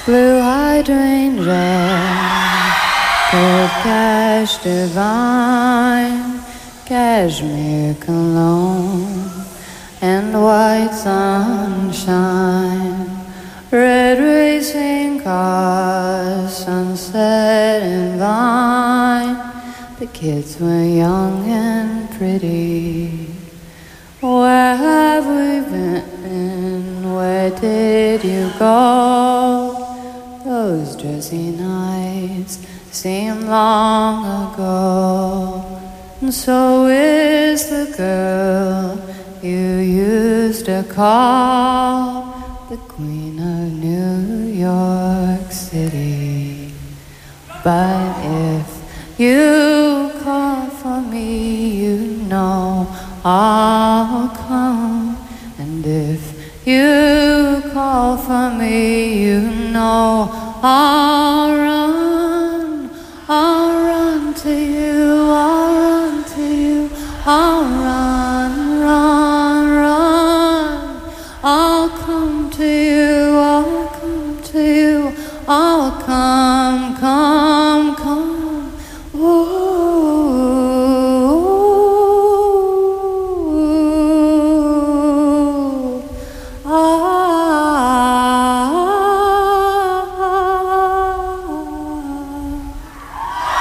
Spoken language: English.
blue hydrangea, cold cash divine, cashmere cologne, and white sunshine, red racing cars, sunset and vine. The kids were young and pretty. Where have we been? Where did you go? Those Jersey nights seem long ago. And so is the girl you used to call the Queen of New York City. But if you call for me, you know I'll come. And if you call for me, you know I'll run to you, I'll run to you, I'll run, run, run. I'll come to you, I'll come to you, I'll come, come.